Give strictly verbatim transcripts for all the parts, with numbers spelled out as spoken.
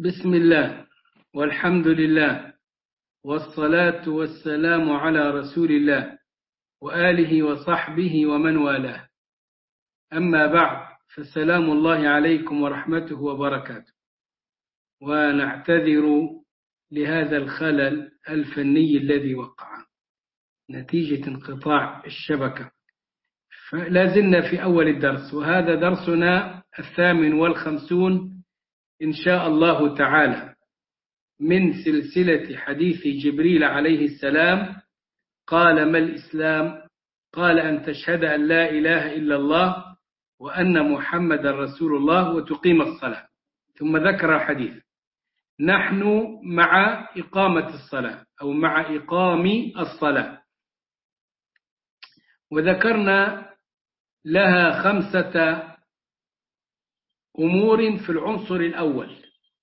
بسم الله والحمد لله والصلاة والسلام على رسول الله وآله وصحبه ومن والاه. أما بعد، فالسلام الله عليكم ورحمته وبركاته. ونعتذر لهذا الخلل الفني الذي وقع نتيجة انقطاع الشبكة. فلا زلنا في أول الدرس، وهذا درسنا الثامن والخمسون إن شاء الله تعالى من سلسلة حديث جبريل عليه السلام. قال: ما الإسلام؟ قال: أن تشهد أن لا إله إلا الله وأن محمد رسول الله وتقيم الصلاة. ثم ذكر الحديث. نحن مع إقامة الصلاة أو مع إقام الصلاة، وذكرنا لها خمسة أمور في العنصر الأول.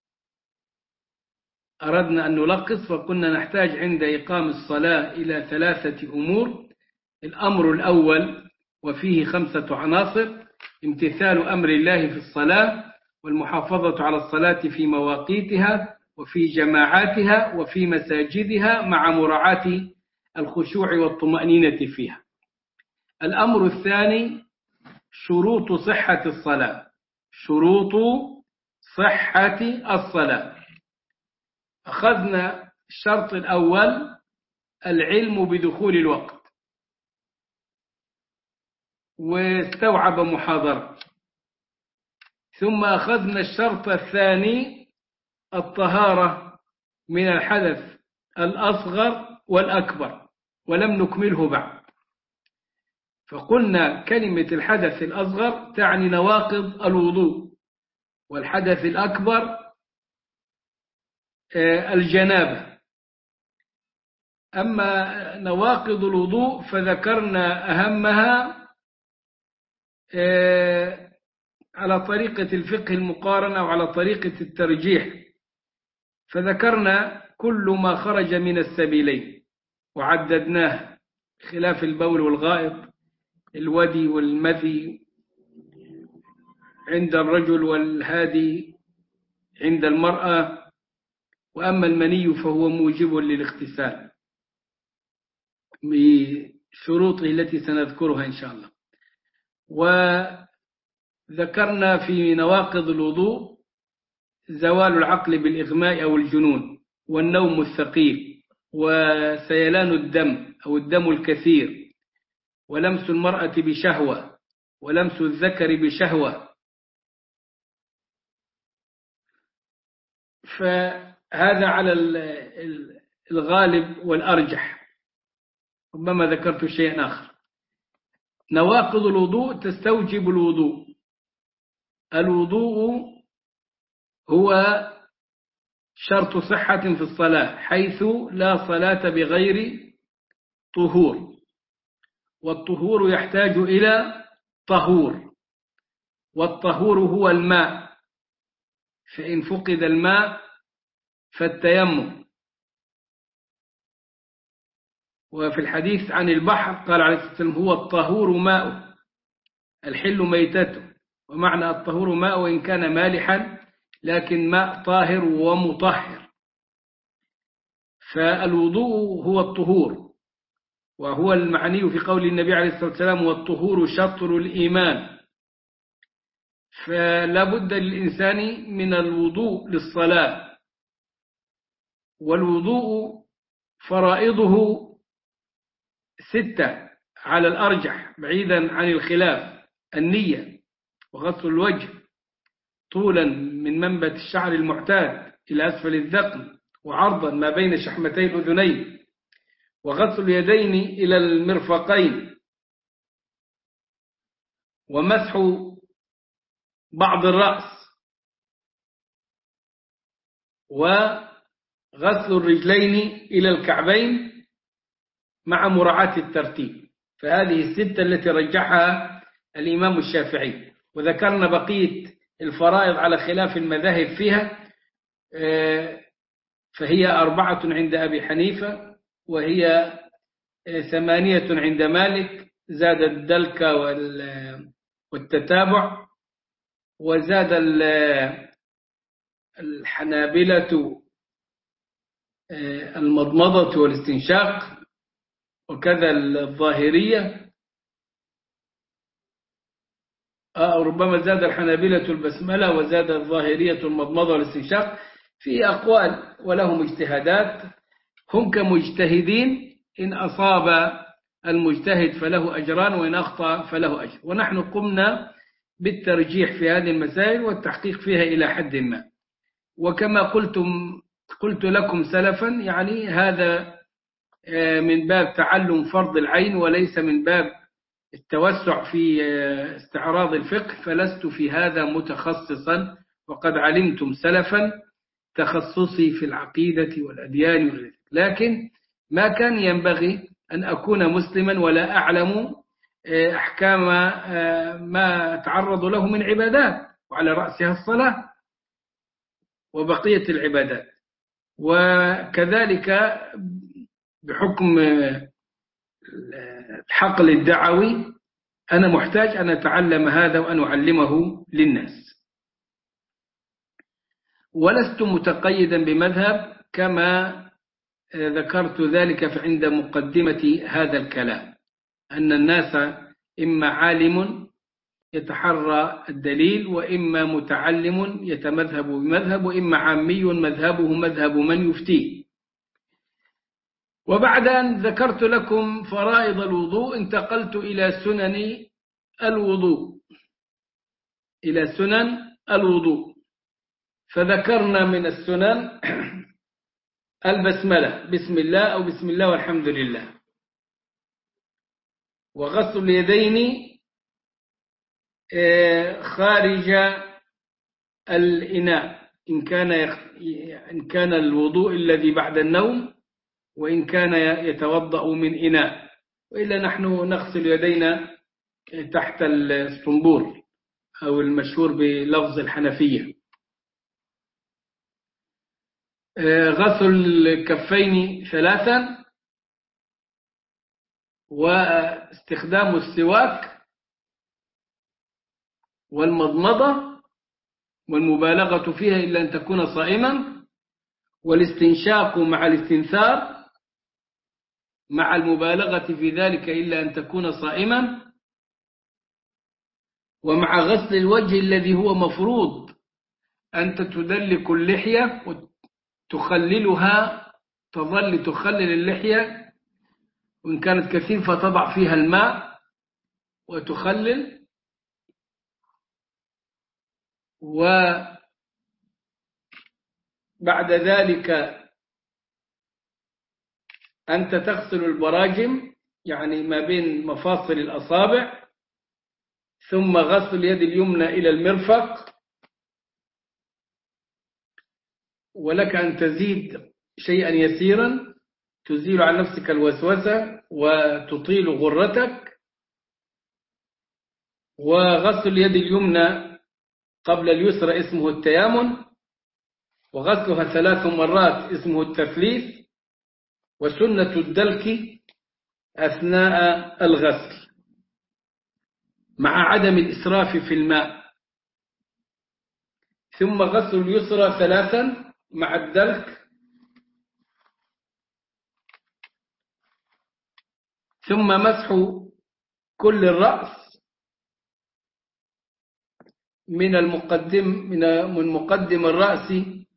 أردنا أن نلخص فقلنا نحتاج عند إقام الصلاة إلى ثلاثة أمور. الأمر الأول وفيه خمسة عناصر: امتثال أمر الله في الصلاة، والمحافظة على الصلاة في مواقيتها وفي جماعاتها وفي مساجدها مع مراعاة الخشوع والطمأنينة فيها. الأمر الثاني: شروط صحة الصلاة. شروط صحة الصلاة. أخذنا الشرط الأول: العلم بدخول الوقت، واستوعب محاضرة. ثم أخذنا الشرط الثاني: الطهارة من الحدث الأصغر والأكبر، ولم نكمله بعد. فقلنا كلمة الحدث الأصغر تعني نواقض الوضوء، والحدث الأكبر الجنابة. أما نواقض الوضوء فذكرنا أهمها على طريقة الفقه المقارنة أو على طريقة الترجيح. فذكرنا كل ما خرج من السبيلين وعددناه: خلاف البول والغائط، الودي والمذي عند الرجل والهادي عند المرأة، وأما المني فهو موجب للاغتسال بشروطه التي سنذكرها إن شاء الله. وذكرنا في نواقض الوضوء زوال العقل بالإغماء أو الجنون، والنوم الثقيل، وسيلان الدم أو الدم الكثير، ولمس المرأة بشهوة، ولمس الذكر بشهوة. فهذا على الغالب والأرجح، ربما ذكرت شيئا آخر. نواقض الوضوء تستوجب الوضوء. الوضوء هو شرط صحة في الصلاة، حيث لا صلاة بغير طهور، والطهور يحتاج إلى طهور، والطهور هو الماء، فإن فقد الماء فالتيمم. وفي الحديث عن البحر قال عليه الصلاة والسلام: هو الطهور ماء الحل ميتته. ومعنى الطهور ماء وإن كان مالحا، لكن ماء طاهر ومطهر. فالوضوء هو الطهور، وهو المعني في قول النبي عليه الصلاة والسلام: والطهور شطر الإيمان. فلا بد للإنسان من الوضوء للصلاة. والوضوء فرائضه ستة على الأرجح بعيدا عن الخلاف: النية، وغسل الوجه طولا من منبت الشعر المعتاد إلى أسفل الذقن، وعرضا ما بين شحمتي الأذنين، وغسل اليدين إلى المرفقين، ومسح بعض الرأس، وغسل الرجلين إلى الكعبين مع مراعاة الترتيب. فهذه الستة التي رجحها الإمام الشافعي. وذكرنا بقية الفرائض على خلاف المذاهب فيها، فهي أربعة عند أبي حنيفة، وهي ثمانية عند مالك، زاد الدلك والتتابع، وزاد الحنابلة المضمضة والاستنشاق، وكذا الظاهرية، أو ربما زاد الحنابلة البسملة وزاد الظاهرية المضمضة والاستنشاق. في أقوال ولهم اجتهادات، هم كمجتهدين، إن أصاب المجتهد فله أجران وإن أخطأ فله أجر، ونحن قمنا بالترجيح في هذه المسائل والتحقيق فيها إلى حد ما. وكما قلتم قلت لكم سلفا، يعني هذا من باب تعلم فرض العين وليس من باب التوسع في استعراض الفقه، فلست في هذا متخصصا، وقد علمتم سلفا تخصصي في العقيدة والأديان وغيره، لكن ما كان ينبغي أن أكون مسلما ولا أعلم أحكام ما تعرض له من عبادات، وعلى رأسها الصلاة وبقية العبادات. وكذلك بحكم الحقل الدعوي أنا محتاج أن أتعلم هذا وأن أعلمه للناس، ولست متقيدا بمذهب كما ذكرت ذلك عند مقدمة هذا الكلام، أن الناس إما عالم يتحرى الدليل، وإما متعلم يتمذهب بمذهب، وإما عامي مذهبه مذهب من يفتيه. وبعد أن ذكرت لكم فرائض الوضوء انتقلت إلى سنن الوضوء إلى سنن الوضوء فذكرنا من السنن البسملة، بسم الله أو بسم الله والحمد لله، وغسل اليدين خارج الإناء إن كان إن كان الوضوء الذي بعد النوم، وإن كان يتوضأ من إناء، وإلا نحن نغسل يدينا تحت الصنبور أو المشهور بلفظ الحنفية. غسل الكفين ثلاثا، واستخدام السواك والمضمضة والمبالغة فيها إلا أن تكون صائما، والاستنشاق مع الاستنثار مع المبالغة في ذلك إلا أن تكون صائما، ومع غسل الوجه الذي هو مفروض أنت تدلك اللحية وتخللها، تظل تخلل اللحية، وإن كانت كثير فتضع فيها الماء وتخلل، وبعد ذلك أنت تغسل البراجم، يعني ما بين مفاصل الأصابع، ثم غسل اليد اليمنى إلى المرفق، ولك أن تزيد شيئا يسيرا تزيل عن نفسك الوسوسة وتطيل غرتك، وغسل اليد اليمنى قبل اليسرى اسمه التيامن، وغسلها ثلاث مرات اسمه التثليث، وسنة الدلك أثناء الغسل مع عدم الإسراف في الماء، ثم غسل اليسرى ثلاثا مع الدلك، ثم مسح كل الرأس من المقدم من مقدم الرأس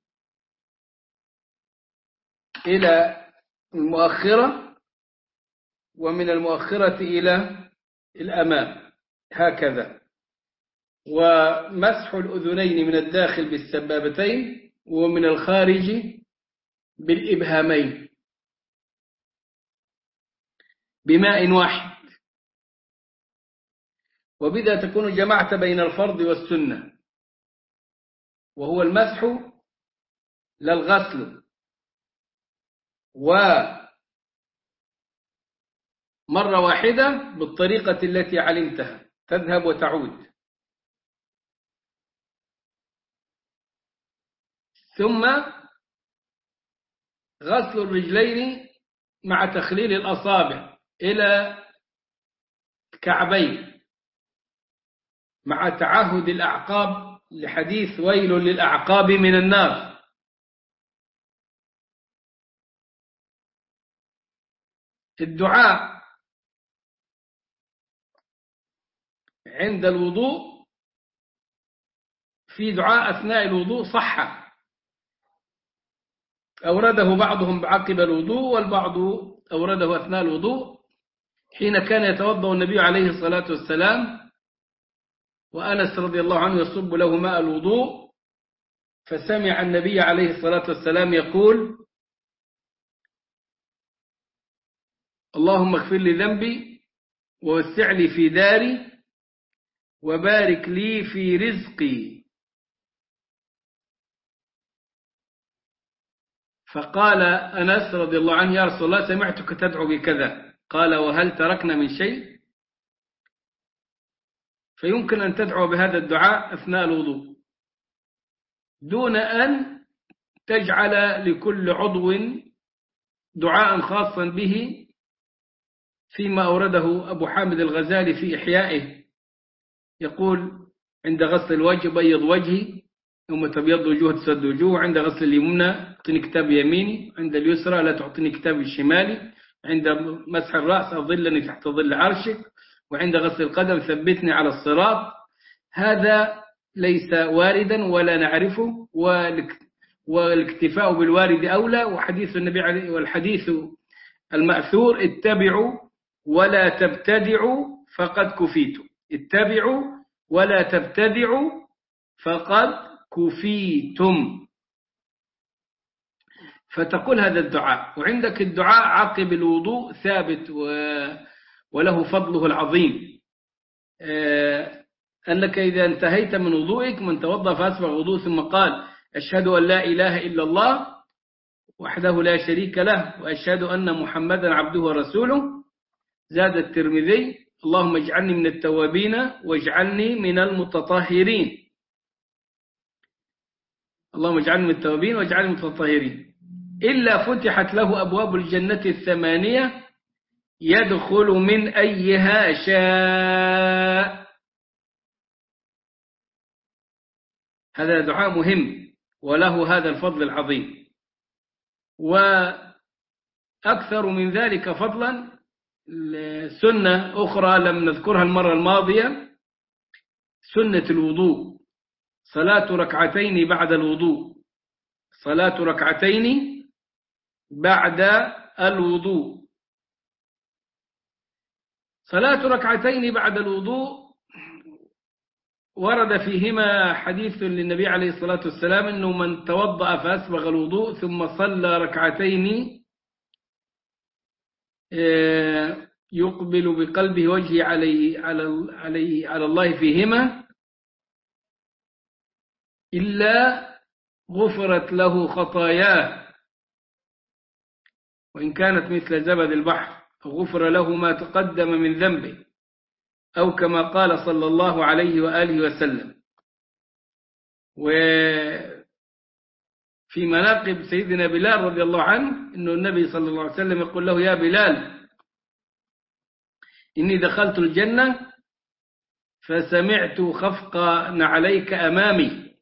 إلى المؤخرة، ومن المؤخرة إلى الأمام هكذا، ومسح الأذنين من الداخل بالسبابتين ومن الخارج بالإبهامين بماء واحد، وبذا تكون جمعت بين الفرض والسنة، وهو المسح للغسل، ومرة واحدة بالطريقة التي علمتها تذهب وتعود، ثم غسل الرجلين مع تخليل الأصابع إلى الكعبين مع تعهد الأعقاب لحديث ويل للأعقاب من النار. الدعاء عند الوضوء، في دعاء أثناء الوضوء صح، أورده بعضهم بعقب الوضوء والبعض أورده أثناء الوضوء حين كان يتوضأ النبي عليه الصلاة والسلام وأنس رضي الله عنه يصب له ماء الوضوء، فسمع النبي عليه الصلاة والسلام يقول: اللهم اغفر لي ذنبي ووسع لي في داري وبارك لي في رزقي. فقال أنس رضي الله عنه: يا رسول الله سمعتك تدعو بكذا. قال: وهل تركنا من شيء؟ فيمكن أن تدعو بهذا الدعاء أثناء الوضوء دون أن تجعل لكل عضو دعاء خاصا به، فيما أورده أبو حامد الغزالي في إحيائه يقول: عند غسل الوجه بيض وجهي، يوم تبيض وجوه تسد وجوه، عند غسل اليمنى اعطني كتاب يميني، عند اليسرى لا تعطيني كتاب الشمالي، عند مسح الرأس أظلني تحت ظل عرشك، وعند غسل القدم ثبتني على الصراط. هذا ليس واردا ولا نعرفه، والاكتفاء بالوارد أولى. وحديث النبي عليه والحديث المأثور: اتبعوا ولا تبتدعوا فقد كفيتم. اتبعوا ولا تبتدعوا فقد كفيتم. فتقول هذا الدعاء. وعندك الدعاء عقب الوضوء ثابت وله فضله العظيم، أنك إذا انتهيت من وضوئك، من توضأ فأسبغ وضوء ثم قال: أشهد أن لا إله إلا الله وحده لا شريك له وأشهد أن محمدا عبده ورسوله. زاد الترمذي: اللهم اجعلني من التوابين واجعلني من المتطهرين. اللهم اجعلني من التوابين واجعلني من المتطهرين. إلا فتحت له أبواب الجنة الثمانية يدخل من أيها شاء. هذا دعاء مهم وله هذا الفضل العظيم. وأكثر من ذلك فضلا سنة أخرى لم نذكرها المرة الماضية: سنة الوضوء، صلاة ركعتين بعد الوضوء. صلاة ركعتين بعد الوضوء. صلاة ركعتين بعد الوضوء ورد فيهما حديث للنبي عليه الصلاة والسلام أنه من توضأ فأسبغ الوضوء ثم صلى ركعتين يقبل بقلبه وجهه عليه على عليه على الله فيهما إلا غفرت له خطاياه وإن كانت مثل زبد البحر، غفر له ما تقدم من ذنبه، أو كما قال صلى الله عليه وآله وسلم. وفي مناقب سيدنا بلال رضي الله عنه أنه النبي صلى الله عليه وسلم يقول له: يا بلال إني دخلت الجنة فسمعت خفق نعليك أمامي،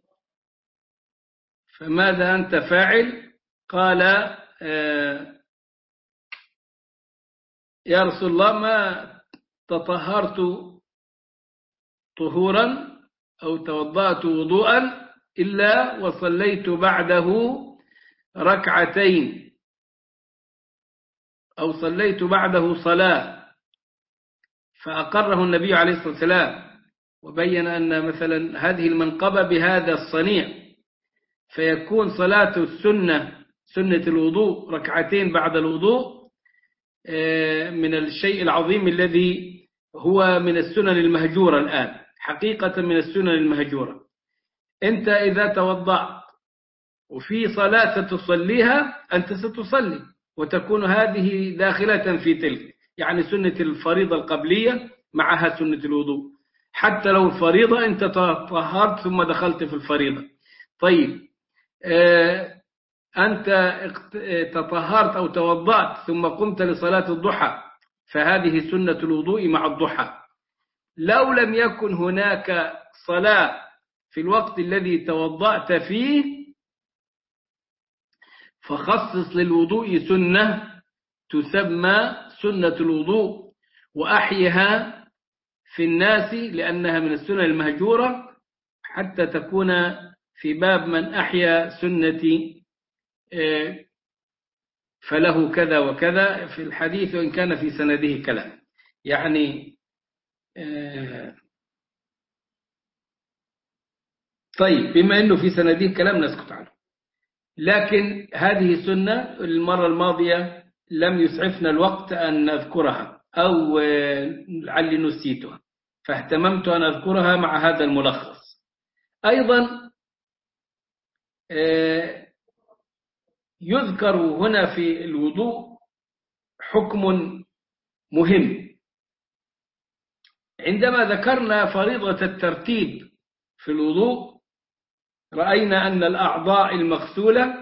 فماذا أنت فاعل؟ قال: آه يا رسول الله ما تطهرت طهورا أو توضأت وضوءا إلا وصليت بعده ركعتين أو صليت بعده صلاة. فأقره النبي عليه الصلاة والسلام وبين أن مثلا هذه المنقبة بهذا الصنيع، فيكون صلاة السنة سنة الوضوء ركعتين بعد الوضوء من الشيء العظيم الذي هو من السنن المهجورة الآن، حقيقة من السنن المهجورة. أنت إذا توضأت وفي صلاة تصليها أنت ستصلي وتكون هذه داخلة في تلك، يعني سنة الفريضة القبلية معها سنة الوضوء، حتى لو الفريضة أنت طهرت ثم دخلت في الفريضة. طيب أنت تطهرت أو توضأت ثم قمت لصلاة الضحى، فهذه سنة الوضوء مع الضحى. لو لم يكن هناك صلاة في الوقت الذي توضأت فيه فخصص للوضوء سنة تسمى سنة الوضوء وأحيها في الناس لأنها من السنة المهجورة حتى تكون في باب من أحيا سنتي فله كذا وكذا في الحديث وإن كان في سنده كلام يعني. طيب بما أنه في سنده كلام نسكت عنه، لكن هذه سنة المرة الماضية لم يسعفنا الوقت أن نذكرها أو لعلي نسيتها فاهتممت أن أذكرها مع هذا الملخص. أيضا يذكر هنا في الوضوء حكم مهم. عندما ذكرنا فريضة الترتيب في الوضوء رأينا أن الأعضاء المغسولة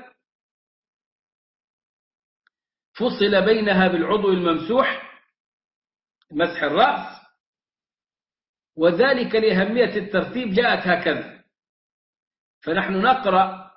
فصل بينها بالعضو الممسوح مسح الرأس، وذلك لأهمية الترتيب جاءت هكذا. فنحن نقرأ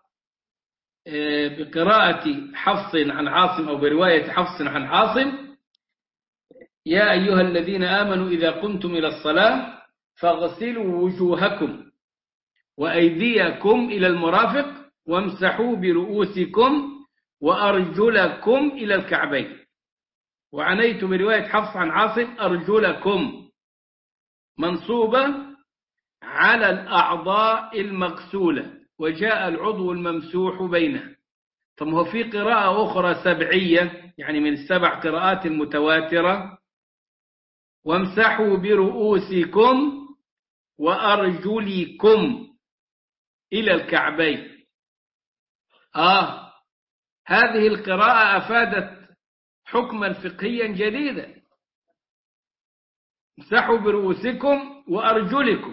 بقراءة حفص عن عاصم أو برواية حفص عن عاصم: يا أيها الذين آمنوا إذا قمتم إلى الصلاة فاغسلوا وجوهكم وأيديكم إلى المرافق وامسحوا برؤوسكم وأرجلكم إلى الكعبين. وعنيت برواية حفص عن عاصم أرجلكم منصوبة على الأعضاء المغسولة وجاء العضو الممسوح بينها. ثم هو في قراءة أخرى سبعية يعني من السبع قراءات المتواترة: وامسحوا برؤوسكم وأرجلكم إلى الكعبين. آه هذه القراءة أفادت حكما فقهيا جديدا: امسحوا برؤوسكم وأرجلكم.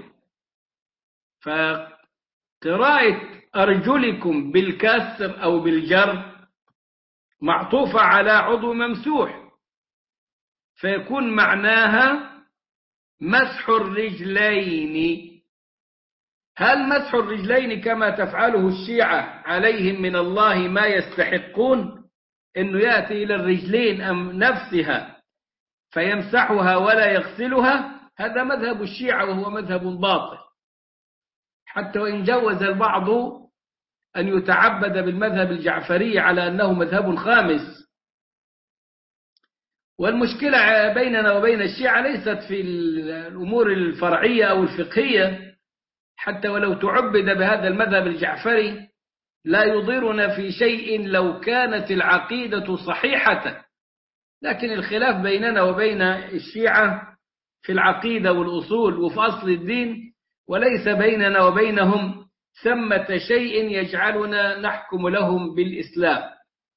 فقراءة أرجلكم بالكسر أو بالجر معطوفة على عضو ممسوح، فيكون معناها مسح الرجلين. هل مسح الرجلين كما تفعله الشيعة عليهم من الله ما يستحقون أنه يأتي إلى الرجلين أم نفسها فيمسحها ولا يغسلها؟ هذا مذهب الشيعة وهو مذهب باطل، حتى وإن جوز البعض أن يتعبد بالمذهب الجعفري على أنه مذهب خامس. والمشكلة بيننا وبين الشيعة ليست في الأمور الفرعية أو الفقهية، حتى ولو تعبد بهذا المذهب الجعفري لا يضرنا في شيء لو كانت العقيدة صحيحة، لكن الخلاف بيننا وبين الشيعة في العقيدة والأصول وفي أصل الدين، وليس بيننا وبينهم ثمة شيء يجعلنا نحكم لهم بالإسلام.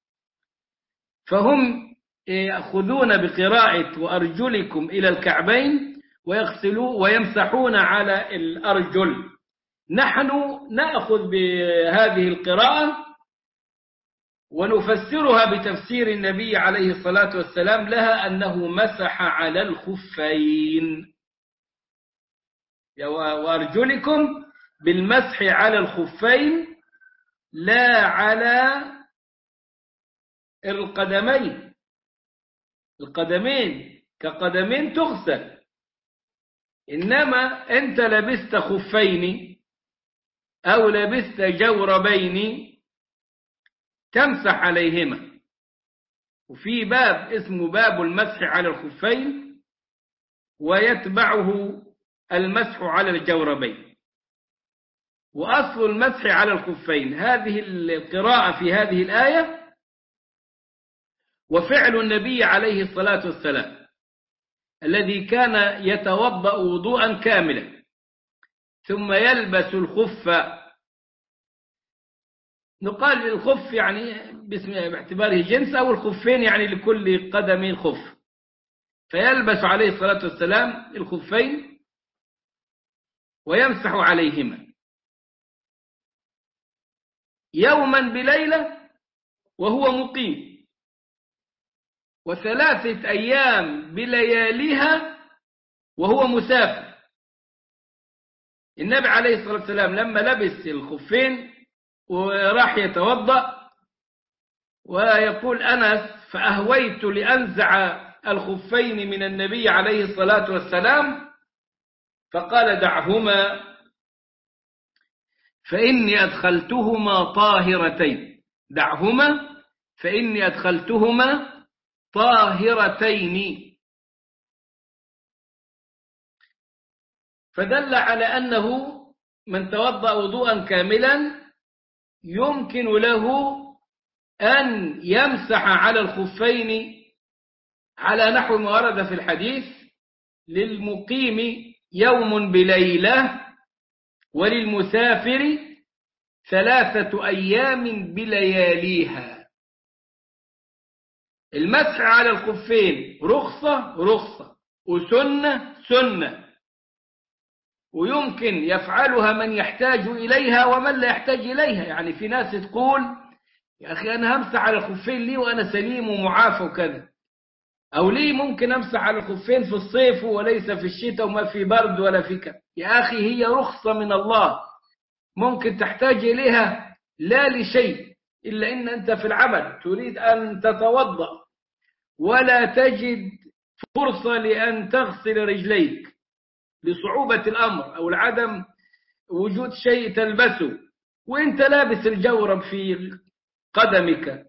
فهم يأخذون بقراءة وأرجلكم إلى الكعبين ويغسلوا ويمسحون على الأرجل. نحن نأخذ بهذه القراءة ونفسرها بتفسير النبي عليه الصلاة والسلام لها أنه مسح على الخفين، وأرجلكم بالمسح على الخفين لا على القدمين. القدمين كقدمين تغسل، إنما أنت لبست خفين أو لبست جوربين تمسح عليهما. وفي باب اسمه باب المسح على الخفين ويتبعه المسح على الجوربين. وأصل المسح على الخفين هذه القراءة في هذه الآية وفعل النبي عليه الصلاة والسلام الذي كان يتوضأ وضوءا كاملا ثم يلبس الخف. نقال الخف يعني باسم باعتباره جنس، أو الخفين يعني لكل قدم خف، فيلبس عليه الصلاة والسلام الخفين ويمسح عليهما يوما بليلة وهو مقيم، وثلاثة أيام بلياليها وهو مسافر. النبي عليه الصلاة والسلام لما لبس الخفين وراح يتوضأ، ويقول أنس فأهويت لأنزع الخفين من النبي عليه الصلاة والسلام فقال دعهما فإني أدخلتهما طاهرتين، دعهما فإني أدخلتهما طاهرتين. فدل على أنه من توضأ وضوءا كاملا يمكن له أن يمسح على الخفين على نحو ما ورد في الحديث للمقيم يوم بليلة وللمسافر ثلاثة أيام بلياليها. المسح على الخفين رخصة رخصة وسنة سنة، ويمكن يفعلها من يحتاج إليها ومن لا يحتاج إليها. يعني في ناس تقول يا أخي أنا همسح على الخفين لي وأنا سليم ومعافى وكذا، أو لي ممكن أمسح على الخفين في الصيف وليس في الشتاء وما في برد ولا في كذا. يا أخي هي رخصة من الله ممكن تحتاج إليها لا لشيء إلا إن أنت في العمل تريد أن تتوضأ ولا تجد فرصة لأن تغسل رجليك لصعوبة الأمر أو العدم وجود شيء تلبسه وإنت لابس الجورب في قدمك،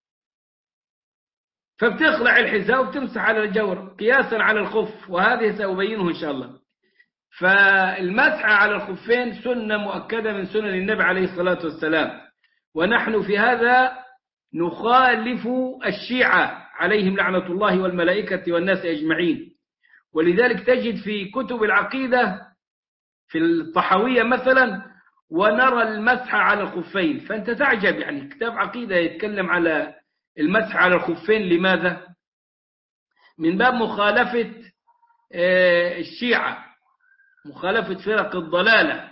فبتخلع الحذاء وبتمسح على الجورب قياسا على الخف، وهذه سأبينه إن شاء الله. فالمسح على الخفين سنة مؤكدة من سنن النبي عليه الصلاة والسلام، ونحن في هذا نخالف الشيعة عليهم لعنة الله والملائكة والناس أجمعين. ولذلك تجد في كتب العقيدة في الطحاوية مثلا ونرى المسح على الخفين، فأنت تعجب يعني كتاب عقيدة يتكلم على المسح على الخفين. لماذا؟ من باب مخالفة الشيعة، مخالفة فرق الضلالة،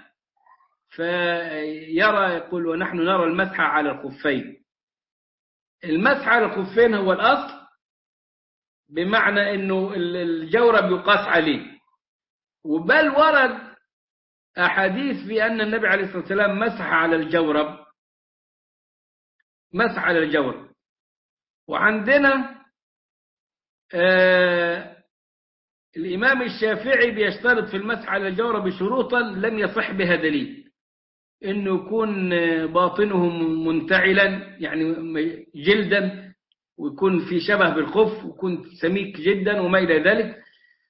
فيرى يقول ونحن نرى المسح على الخفين. المسح على الخفين هو الأصل، بمعنى أنه الجورب يقاس عليه، وبل ورد أحاديث في أن النبي عليه الصلاة والسلام مسح على الجورب، مسح على الجورب. وعندنا آه الإمام الشافعي بيشترط في المسح على الجورب شروطا لم يصح بها دليل، إنه يكون باطنه منتعلا يعني جلدا، ويكون في شبه بالخف، ويكون سميك جدا وما إلى ذلك.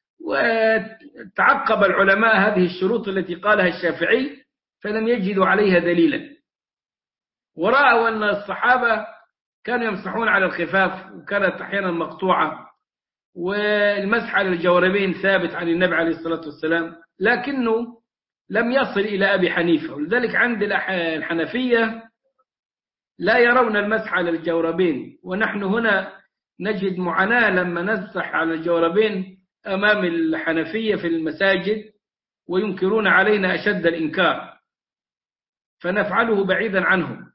وتعقب العلماء هذه الشروط التي قالها الشافعي فلم يجدوا عليها دليلا، ورأوا أن الصحابة كانوا يمسحون على الخفاف وكانت أحيانا مقطوعة، والمسح على الجوربين ثابت عن النبي عليه الصلاة والسلام، لكنه لم يصل إلى أبي حنيفة. ولذلك عند الحنفية لا يرون المسح على الجوربين، ونحن هنا نجد معاناة لما نمسح على الجوربين أمام الحنفية في المساجد، وينكرون علينا أشد الإنكار، فنفعله بعيدا عنهم.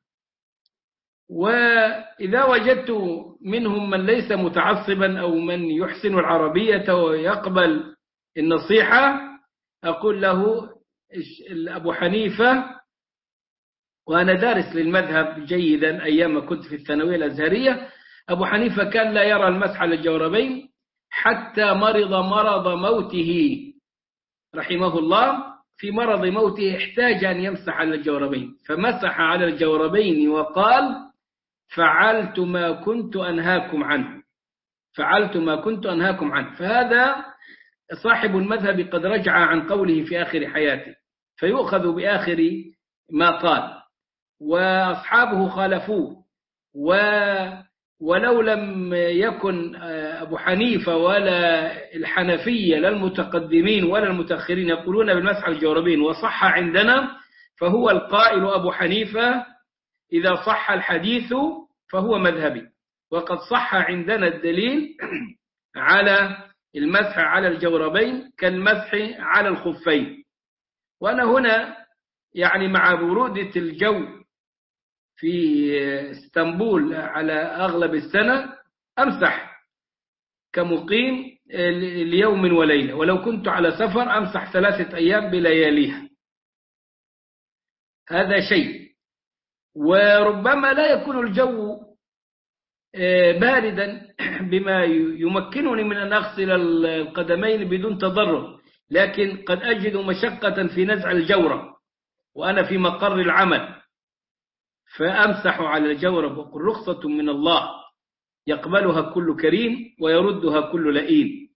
وإذا وجدت منهم من ليس متعصبا أو من يحسن العربية ويقبل النصيحة أقول له أبو حنيفة، وأنا دارس للمذهب جيدا أيام كنت في الثانوية الأزهرية، أبو حنيفة كان لا يرى المسح على الجوربين حتى مرض مرض موته رحمه الله. في مرض موته احتاج أن يمسح على الجوربين فمسح على الجوربين وقال فعلت ما كنت أنهاكم عنه، فعلت ما كنت أنهاكم عنه. فهذا صاحب المذهب قد رجع عن قوله في آخر حياته، فيؤخذ بآخر ما قال، وأصحابه خالفوه. و ولو لم يكن أبو حنيفة ولا الحنفية لا المتقدمين ولا المتأخرين يقولون بالمسح على الجوربين وصح عندنا، فهو القائل أبو حنيفة إذا صح الحديث فهو مذهبي، وقد صح عندنا الدليل على المسح على الجوربين كالمسح على الخفين. وأنا هنا يعني مع برودة الجو في اسطنبول على أغلب السنة أمسح كمقيم ليوم وليلة، ولو كنت على سفر أمسح ثلاثة أيام بلياليها. هذا شيء. وربما لا يكون الجو باردا بما يمكنني من أن أغسل القدمين بدون تضرر، لكن قد أجد مشقة في نزع الجورب وأنا في مقر العمل، فأمسح على الجورب وقل رخصة من الله يقبلها كل كريم ويردها كل لئيم.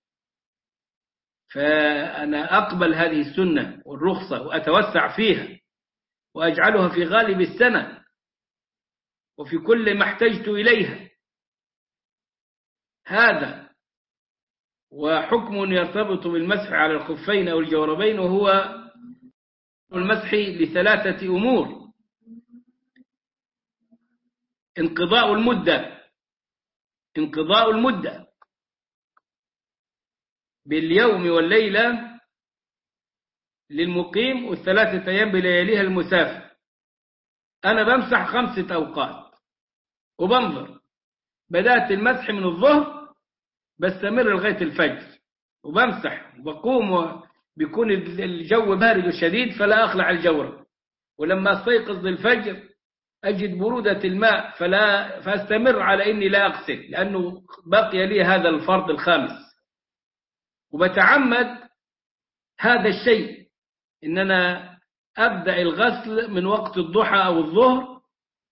فأنا أقبل هذه السنة والرخصة وأتوسع فيها وأجعلها في غالب السنة وفي كل ما احتجت إليها. هذا وحكم يرتبط بالمسح على الخفين أو الجوربين، وهو المسح لثلاثة أمور: انقضاء المدة انقضاء المدة باليوم والليلة للمقيم، والثلاثة أيام بلياليها المسافر. أنا بمسح خمسة أوقات وبنظر، بدأت المسح من الظهر بستمر لغاية الفجر وبمسح، وبقوم بيكون الجو بارد وشديد فلا أخلع الجورب، ولما استيقظ للفجر أجد برودة الماء فلا فاستمر على إني لا أغسل، لأنه بقي لي هذا الفرض الخامس. وبتعمد هذا الشيء إن أنا أبدأ الغسل من وقت الضحى أو الظهر،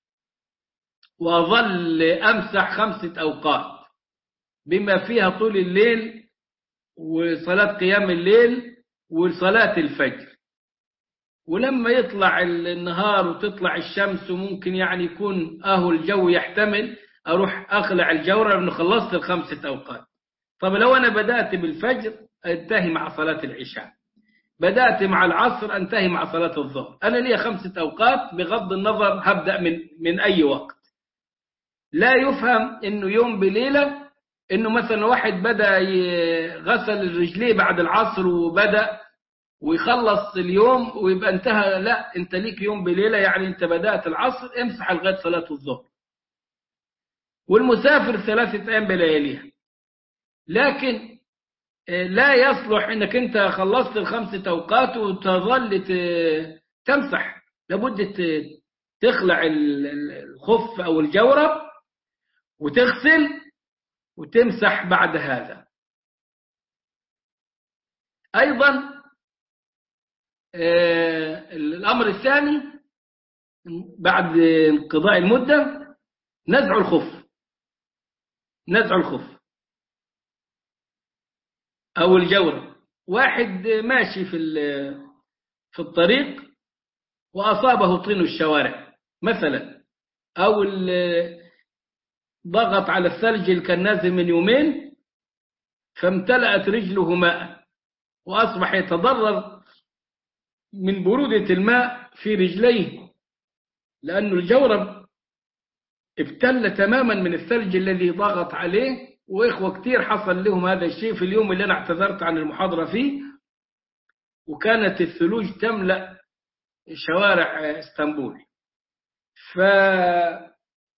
وأظل أمسح خمسة أوقات بما فيها طول الليل وصلاة قيام الليل وصلاة الفجر. ولما يطلع النهار وتطلع الشمس وممكن يعني يكون أهو الجو يحتمل، أروح أخلع الجورب لأنه خلصت الخمسة أوقات. طب لو أنا بدأت بالفجر أنتهي مع صلاة العشاء، بدأت مع العصر أنتهي مع صلاة الظهر، أنا لي خمسة أوقات بغض النظر هبدأ من من أي وقت. لا يفهم إنه يوم بليلة، إنه مثلا واحد بدأ غسل الرجليه بعد العصر وبدأ ويخلص اليوم ويبقى انتهى. لا، انت ليك يوم بليلة، يعني انت بدأت العصر امسح لغاية صلاة الظهر. والمسافر ثلاثة أيام بلياليها. لكن لا يصلح انك انت خلصت الخمسة أوقات وتظل تمسح، لابد تخلع الخف أو الجورب وتغسل وتمسح بعد هذا. أيضا الأمر الثاني بعد انقضاء المدة نزع الخف نزع الخف أو الجورب. واحد ماشي في في الطريق وأصابه طين الشوارع مثلا، أو ضغط على الثلج اللي كان نازل من يومين فامتلأت رجله ماء وأصبح يتضرر من برودة الماء في رجليه، لأن الجورب ابتل تماما من الثلج الذي ضغط عليه. وإخوة كتير حصل لهم هذا الشيء في اليوم اللي أنا اعتذرت عن المحاضرة فيه، وكانت الثلوج تملأ شوارع اسطنبول. فاللي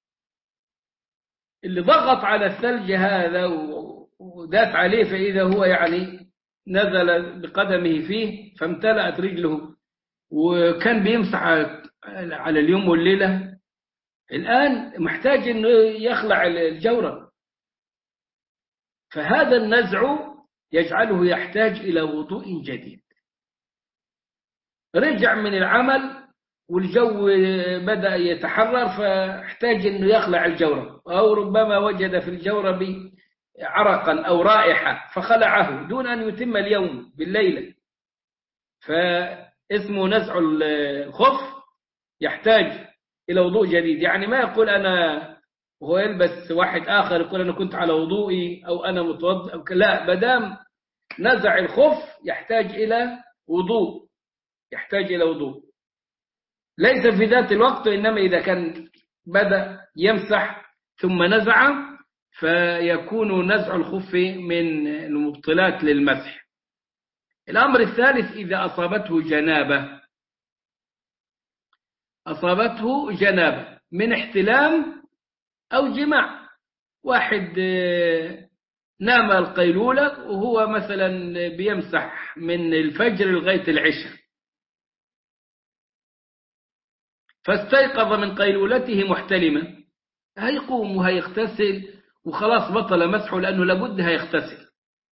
ضغط على الثلج هذا ودات عليه فإذا هو يعني نزل بقدمه فيه فامتلأت رجله، وكان بيمسح على اليوم والليلة. الآن محتاج أنه يخلع الجورب، فهذا النزع يجعله يحتاج إلى وضوء جديد. رجع من العمل والجو بدأ يتحرر فاحتاج أنه يخلع الجورب، أو ربما وجد في الجورب عرقا أو رائحة فخلعه دون أن يتم اليوم بالليلة، فاسمه نزع الخف، يحتاج إلى وضوء جديد. يعني ما يقول أنا وهو يلبس واحد آخر يقول أنا كنت على وضوئي أو أنا متوضئ، لا، بدام نزع الخف يحتاج إلى وضوء يحتاج إلى وضوء ليس في ذات الوقت، إنما إذا كان بدأ يمسح ثم نزع فيكون نزع الخف من المبطلات للمسح. الأمر الثالث إذا أصابته جنابة أصابته جنابة من احتلام أو جماع. واحد نام القيلولة وهو مثلا بيمسح من الفجر لغاية العشاء، فاستيقظ من قيلولته محتلما، هيقوم وهيغتسل وخلاص بطل مسحه لأنه لابد هيغتسل.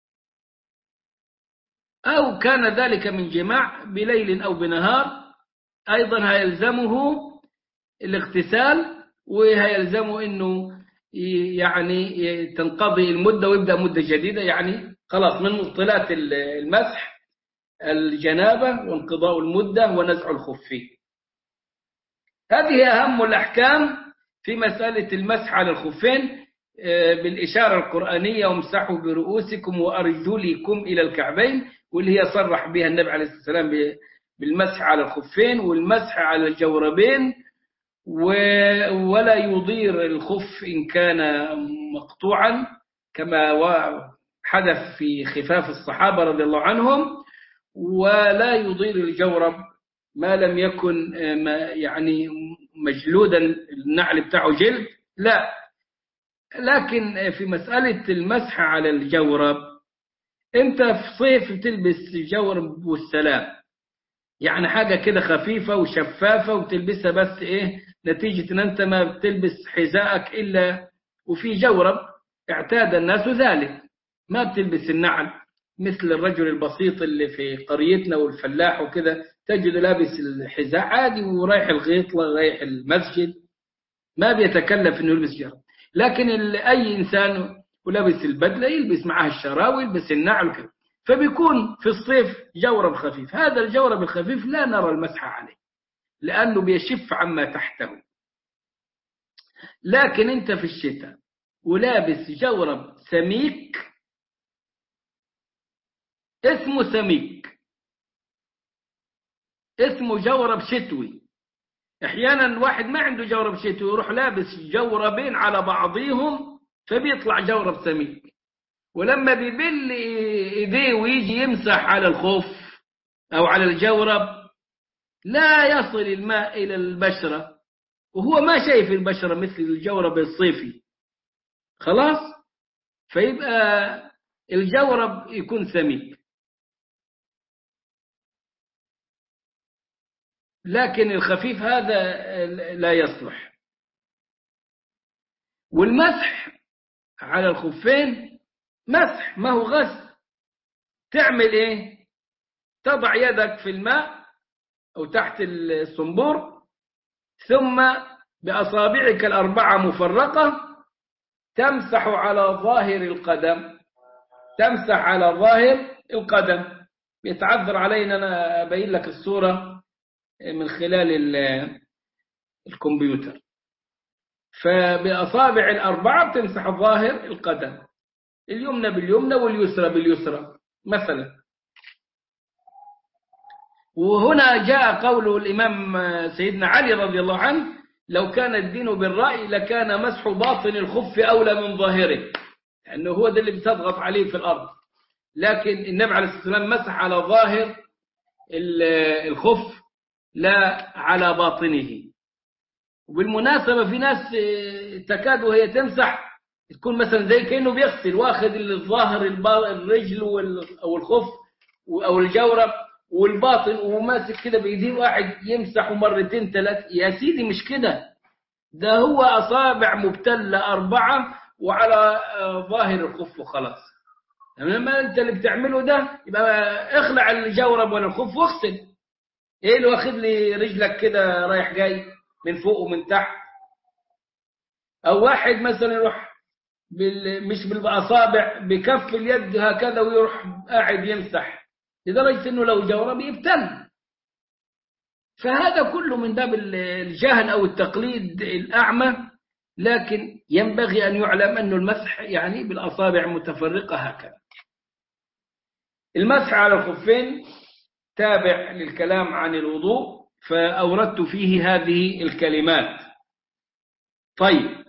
أو كان ذلك من جماع بليل أو بنهار أيضا هيلزمه الاغتسال، وهيلزمه أنه يعني تنقضي المدة ويبدأ مدة جديدة، يعني خلاص من مبطلات المسح الجنابة وانقضاء المدة ونزع الخفين. هذه أهم الأحكام في مسألة المسح على الخفين بالإشارة القرآنية: وامسحوا برؤوسكم وأرجلكم إلى الكعبين، واللي هي صرح بها النبي عليه الصلاة والسلام بالمسح على الخفين والمسح على الجوربين، ولا يضير الخف إن كان مقطوعا كما حدث في خفاف الصحابة رضي الله عنهم، ولا يضير الجورب ما لم يكن يعني مجلودا النعل بتاعه جلد، لا. لكن في مسألة المسح على الجورب، انت في صيف تلبس جورب والسلام، يعني حاجة كده خفيفة وشفافة وتلبسها، بس ايه نتيجة ان انت ما بتلبس حذائك الا وفي جورب، اعتاد الناس ذلك، ما بتلبس النعل مثل الرجل البسيط اللي في قريتنا والفلاح وكده، تجد لابس الحذاء عادي ورايح الغيط رايح المسجد، ما بيتكلف انه يلبس جورب. لكن اي انسان ولابس البدله يلبس معها الشراوي يلبس النعل وكده، فبيكون في الصيف جورب خفيف. هذا الجورب الخفيف لا نرى المسح عليه لانه بيشف عما تحته. لكن انت في الشتاء ولابس جورب سميك، اسمه سميك، اسمه جورب شتوي. احيانا واحد ما عنده جورب شتوي يروح لابس جوربين على بعضيهم فبيطلع جورب سميك، ولما بيبل ايديه ويجي يمسح على الخف او على الجورب لا يصل الماء الى البشرة، وهو ما شايف البشرة مثل الجورب الصيفي، خلاص، فيبقى الجورب يكون سميك. لكن الخفيف هذا لا يصلح. والمسح على الخفين مسح ما هو غسل. تعمل ايه؟ تضع يدك في الماء او تحت الصنبور، ثم باصابعك الاربعه مفرقه تمسح على ظاهر القدم، تمسح على ظاهر القدم. يتعذر علينا انا ابين لك الصوره من خلال الكمبيوتر. فباصابع الاربعه بتمسح ظاهر القدم، اليمنى باليمنى واليسرى باليسرى مثلا. وهنا جاء قول الإمام سيدنا علي رضي الله عنه: لو كان الدين بالرأي لكان مسح باطن الخف أولى من ظاهره، لأنه هو ده اللي بتضغط عليه في الأرض. لكن النبي عليه الصلاة والسلام مسح على ظاهر الخف لا على باطنه. وبالمناسبة في ناس تكاد وهي تمسح تكون مثلا زي كأنه بيغسل، واخد الظاهر الرجل أو الخف أو الجورب والباطن وماسك كده بيديه واحد يمسح مرتين ثلاث. يا سيدي مش كده، ده هو أصابع مبتلة أربعة وعلى ظاهر الخف وخلاص. لما أنت اللي بتعمله ده يبقى اخلع الجورب ولا الخف واغسل. إيه اللي واخد لي رجلك كده رايح جاي من فوق ومن تحت؟ أو واحد مثلا يروح بال... مش بالأصابع بكف اليد هكذا ويروح قاعد يمسح لدرجة أنه لو جورب يبتل. فهذا كله من باب الجهل أو التقليد الأعمى. لكن ينبغي أن يعلم أن المسح يعني بالأصابع متفرقة هكذا. المسح على الخفين تابع للكلام عن الوضوء، فأوردت فيه هذه الكلمات. طيب،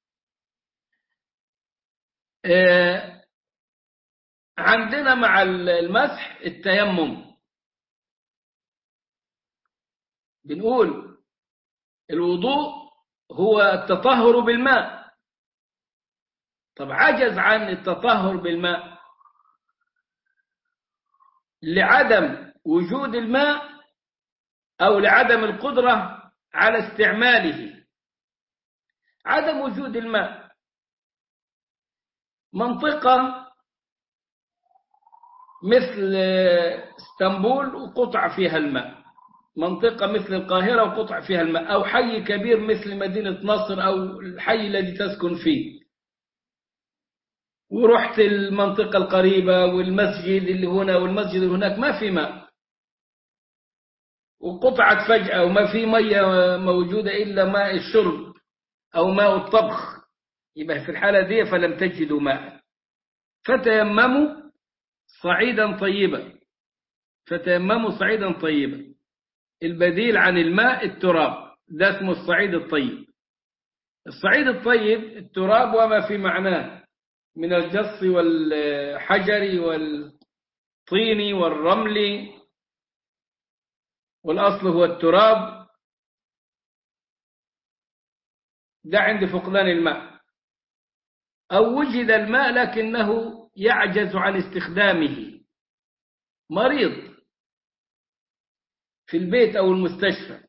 آه عندنا مع المسح التيمم. بنقول الوضوء هو التطهر بالماء. طب عجز عن التطهر بالماء لعدم وجود الماء أو لعدم القدرة على استعماله. عدم وجود الماء، منطقة مثل اسطنبول وقطع فيها الماء، منطقة مثل القاهرة وقطع فيها الماء، أو حي كبير مثل مدينة نصر أو الحي الذي تسكن فيه، ورحت المنطقة القريبة والمسجد اللي هنا والمسجد اللي هناك ما في ماء، وقطعت فجأة وما في مية موجودة إلا ماء الشرب أو ماء الطبخ، يبقى في الحالة دي فلم تجدوا ماء، فتيمموا صعيدا طيبا، فتيمموا صعيدا طيبا. البديل عن الماء التراب، ده اسمه الصعيد الطيب. الصعيد الطيب التراب وما في معناه من الجص والحجر والطين والرمل، والأصل هو التراب، ده عند فقدان الماء، أو وجد الماء لكنه يعجز عن استخدامه، مريض في البيت أو المستشفى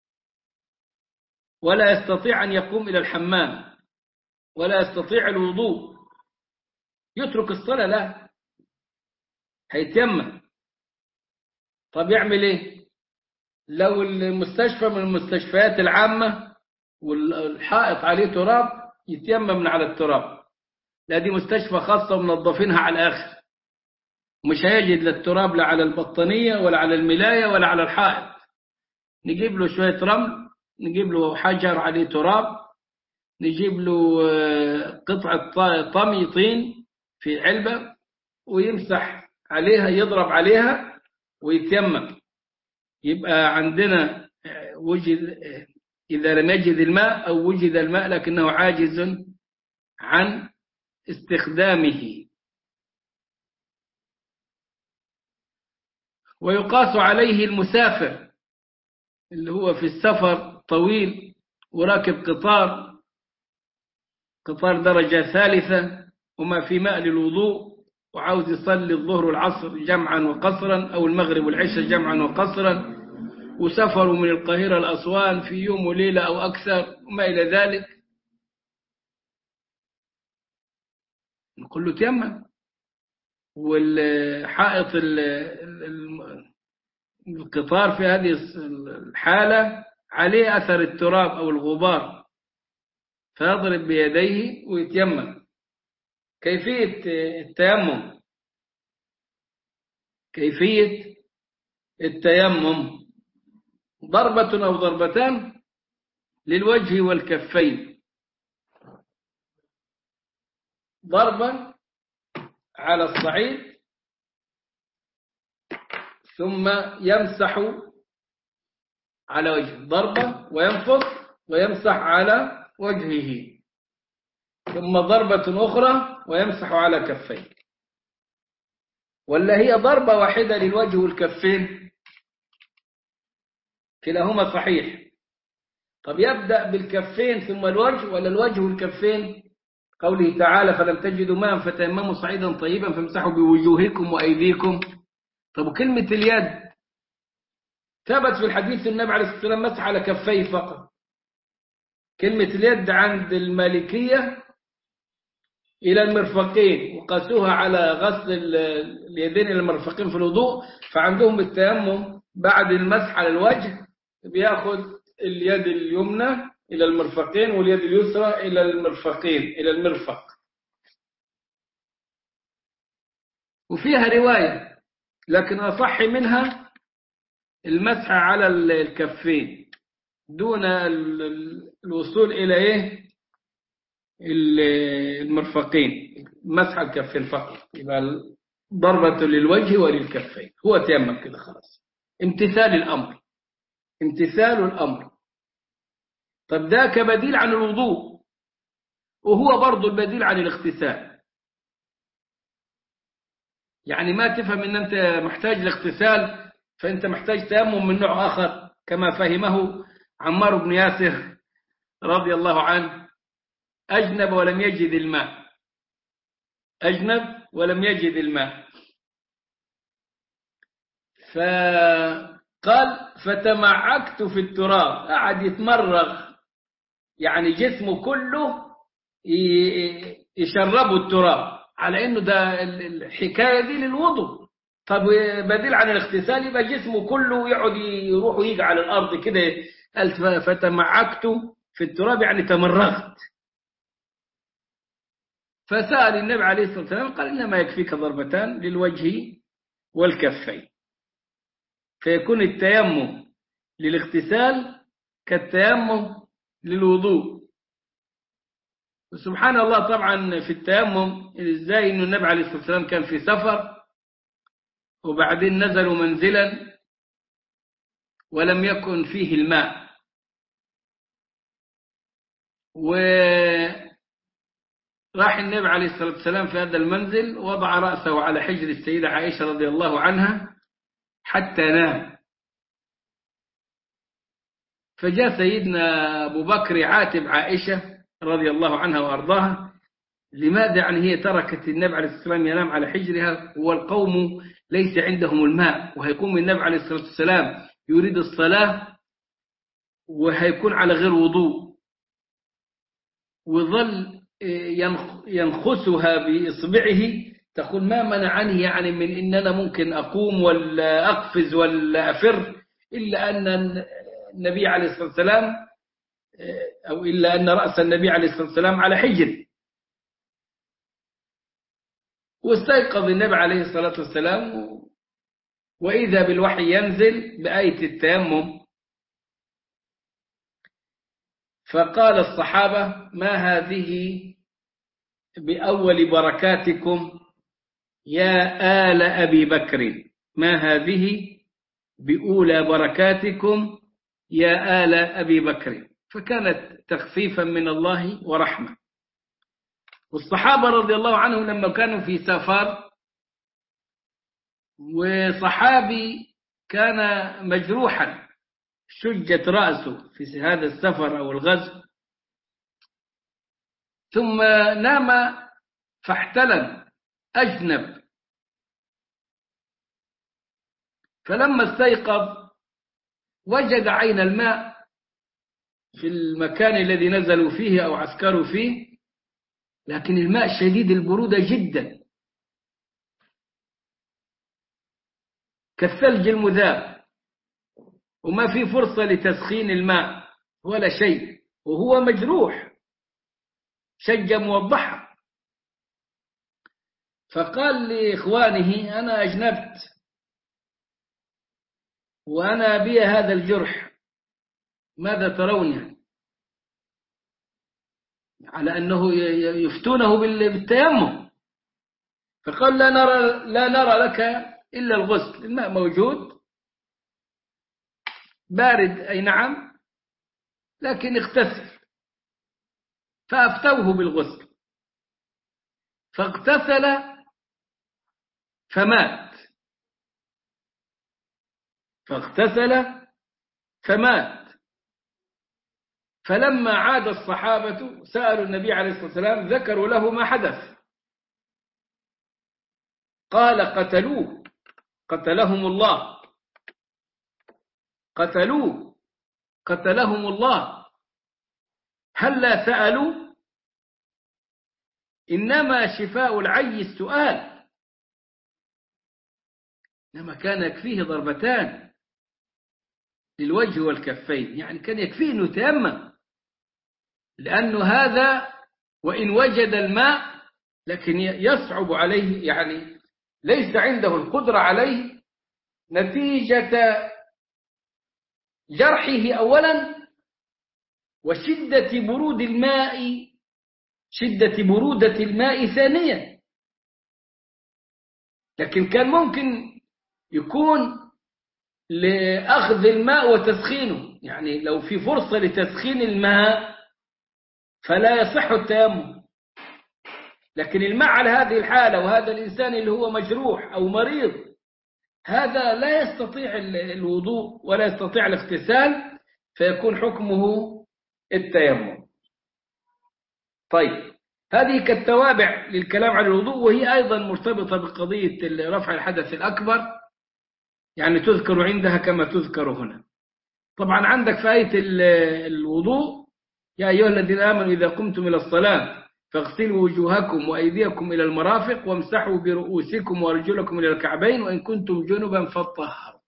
ولا يستطيع أن يقوم إلى الحمام ولا يستطيع الوضوء، يترك الصلاة؟ لا، هيتيمم. طب يعمل إيه؟ لو المستشفى من المستشفيات العامة والحائط عليه تراب يتيمم من على التراب، لا دي مستشفى خاصة ومنظفينها على الآخر، مش هيجد لا التراب لا على البطانية ولا على الملاية ولا على الحائط، نجيب له شوية رمل، نجيب له حجر عليه تراب، نجيب له قطعة طمي طين في علبة ويمسح عليها، يضرب عليها ويتيمم. يبقى عندنا وجد، إذا لم يجد الماء أو وجد الماء لكنه عاجز عن استخدامه. ويقاس عليه المسافر اللي هو في السفر طويل وراكب قطار، قطار درجة ثالثة وما في ماء للوضوء، وعاوز يصلي الظهر والعصر جمعا وقصرا أو المغرب والعشاء جمعا وقصرا، وسافروا من القاهرة لأسوان في يوم وليلة أو أكثر وما إلى ذلك، نقول له تيمم. والحائط القطار في هذه الحالة عليه أثر التراب أو الغبار، فيضرب بيديه ويتيمم. كيفية التيمم، كيفية التيمم ضربة أو ضربتان للوجه والكفين، ضربة على الصعيد ثم يمسح على وجهه، ضربة وينفض ويمسح على وجهه، ثم ضربة أخرى ويمسح على كفيه. ولا هي ضربة واحدة للوجه والكفين؟ كلاهما صحيح. طب يبدأ بالكفين ثم الوجه ولا الوجه والكفين؟ قوله تعالى فلم تجدوا ماء فتيمموا صعيدا طيبا فامسحوا بوجوهكم وأيديكم. طب وكلمة اليد ثبت في الحديث النبي عليه الصلاة والسلام مسح على كفيه فقط. كلمة اليد عند المالكية إلى المرفقين، وقاسوها على غسل اليدين إلى المرفقين في الوضوء، فعندهم التيمم بعد المسح على الوجه بياخذ اليد اليمنى إلى المرفقين واليد اليسرى إلى المرفقين إلى المرفق. وفيها رواية لكن أصح منها المسح على الكفين دون الوصول إلى إيه المرفقين، مسح الكفين فقط، يبقى ضربة للوجه وللكفين، هو تيمم كده خلاص، امتثال الأمر، امتثال الأمر. طب ده كبديل عن الوضوء، وهو برضو البديل عن الاغتسال. يعني ما تفهم ان انت محتاج لاغتسال فانت محتاج تيمم من نوع آخر كما فهمه عمار بن ياسر رضي الله عنه، أجنب ولم يجد الماء، أجنب ولم يجد الماء، فقال قال فتمعكت في التراب، قعد يتمرغ يعني جسمه كله يشربوا التراب، على انه ده الحكايه دي للوضوء. طب بديل عن الاغتسال يبقى جسمه كله يقعد يروح ويجي على الارض كده. قال فتمعكت في التراب يعني تمرغت. فسأل النبي عليه الصلاة والسلام قال إنما يكفيك ضربتان للوجه والكفين. فيكون التيمم للاغتسال كالتيمم للوضوء. وسبحان الله طبعا في التيمم ازاي انه النبي عليه الصلاة والسلام كان في سفر وبعدين نزلوا منزلا ولم يكن فيه الماء، وراح النبي عليه الصلاة والسلام في هذا المنزل وضع رأسه على حجر السيدة عائشة رضي الله عنها حتى نام. فجاء سيدنا أبو بكر يعاتب عائشة رضي الله عنها وأرضاها، لماذا يعني هي تركت النبي عليه الصلاة والسلام ينام على حجرها والقوم ليس عندهم الماء، وهيقوم النبي عليه الصلاة والسلام يريد الصلاة وهيكون على غير وضوء، وظل ينخسها بإصبعه تقول ما منعني يعني من إن أنا ممكن أقوم ولا أقفز ولا أفر، إلا أن النبي عليه الصلاة والسلام أو إلا أن رأس النبي عليه الصلاة والسلام على حجر. واستيقظ النبي عليه الصلاة والسلام وإذا بالوحي ينزل بآية التيمم. فقال الصحابة ما هذه بأول بركاتكم يا آل أبي بكر، ما هذه بأولى بركاتكم يا آل أبي بكر. فكانت تخفيفا من الله ورحمة. والصحابة رضي الله عنهم لما كانوا في سفر وصحابي كان مجروحا شجت رأسه في هذا السفر أو الغزو ثم نام فاحتلم أجنب، فلما استيقظ وجد عين الماء في المكان الذي نزلوا فيه أو عسكروا فيه، لكن الماء شديد البرودة جدا كالثلج المذاب، وما في فرصة لتسخين الماء ولا شيء، وهو مجروح شجة موضحة. فقال لإخوانه أنا أجنبت وأنا بي هذا الجرح، ماذا ترون؟ على أنه يفتونه بالتيمم. فقال لا نرى, لا نرى لك إلا الغسل، الماء موجود بارد أي نعم لكن اغتسل. فأفتوه بالغسل فاغتسل فمات فاغتسل فمات. فلما عاد الصحابة سألوا النبي عليه الصلاة والسلام ذكروا له ما حدث. قال قتلوه قتلهم الله قتلوه قتلهم الله هلا سألوا إنما شفاء العي السؤال. إنما كان يكفيه ضربتان للوجه والكفين، يعني كان يكفيه أنه تيمم، لأنه هذا وإن وجد الماء لكن يصعب عليه، يعني ليس عنده القدرة عليه نتيجة جرحه أولا وشدة برود الماء شدة برودة الماء ثانيا. لكن كان ممكن يكون لأخذ الماء وتسخينه، يعني لو في فرصة لتسخين الماء فلا يصح التيمم. لكن الماء على هذه الحالة وهذا الإنسان اللي هو مجروح أو مريض هذا لا يستطيع الوضوء ولا يستطيع الاغتسال، فيكون حكمه التيمم. طيب هذه كالتوابع للكلام عن الوضوء، وهي أيضا مرتبطة بقضية رفع الحدث الأكبر. يعني تذكر عندها كما تذكر هنا. طبعا عندك في آية الوضوء يا أيها الذين آمنوا إذا قمتم إلى الصلاة فاغسلوا وجوهكم وأيديكم إلى المرافق وامسحوا برؤوسكم وأرجلكم إلى الكعبين وإن كنتم جنبا فاطهروا